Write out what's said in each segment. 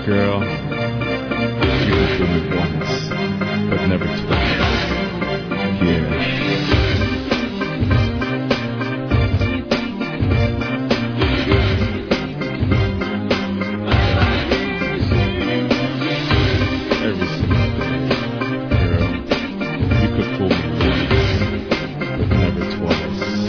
Girl, you could fool me once, but never twice. Yeah. Every single day, girl, you could fool me once, but never twice.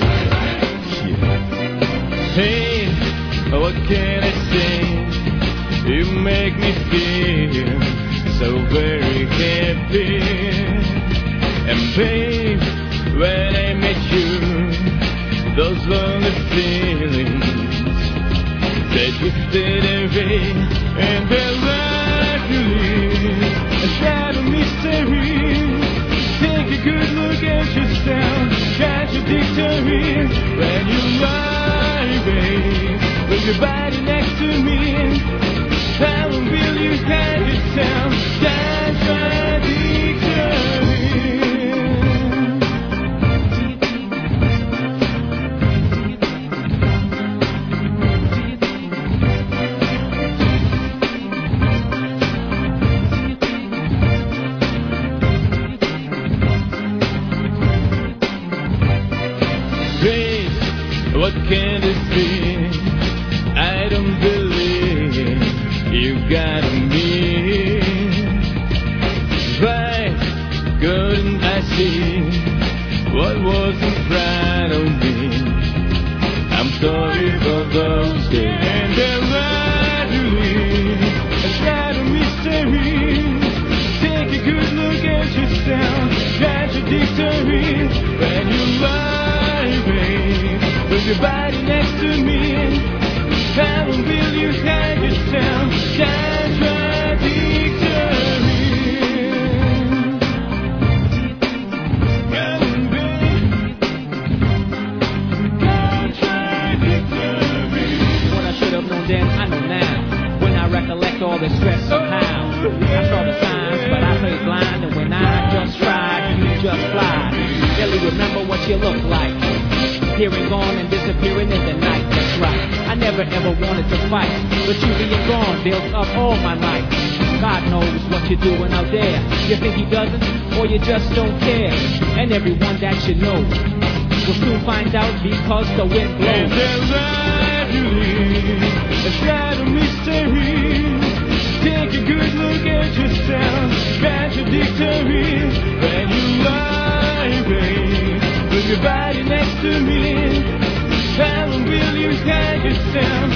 Yeah. Hey, what can I say? You make me feel so very happy. And babe, when I met you, those lonely feelings that drifted away, and they're luckily a shade of mystery. Take a good look at yourself, contradictory. When you lie, babe, with your body next to me, how will you have yourself contradictory? Great, what can this be? I don't believe you got me. Why couldn't I see what was in front of me? I'm sorry for those days, and they're literally a shade of mystery. Take a good look at yourself, contradictory. When you lie, babe, with your body next to me, how will you have yourself contradictory? What I should have known then, I know now. When I recollect all the stress somehow, I saw the signs, but I played blind. And when I just tried, you just fly. Barely remember what you look like, appearing gone and disappearing in the night. That's right. I never ever wanted to fight, but you being gone built up all my nights. God knows what you're doing out there. You think he doesn't, or you just don't care. And everyone that you know will soon find out because the wind blows. And there's literally a shade of mystery. Take a good look at yourself, contradictory. When you lie, babe, with your body next to me, how will you have yourself?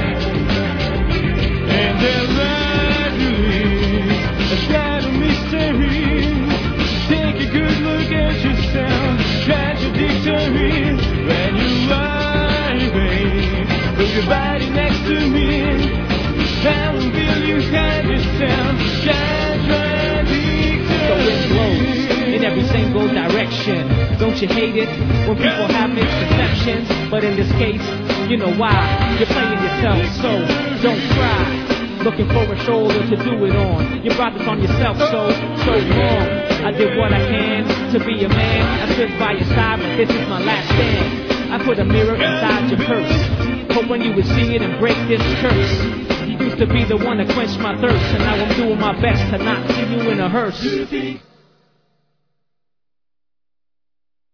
And there's literally a shade of mystery. Take a good look at yourself, contradictory. When you lie, babe, with your body next to me, how will you have yourself contradictory? The wind blows in every single direction. Don't you hate it when people have misconceptions? But in this case, you know why. You're playing yourself, so don't cry. Looking for a shoulder to do it on. You brought this on yourself so long. I did what I can to be a man. I stood by your side, but this is my last stand. I put a mirror inside your purse, hoping you would see it and break this curse. You used to be the one to quench my thirst, and now I'm doing my best to not see you in a hearse.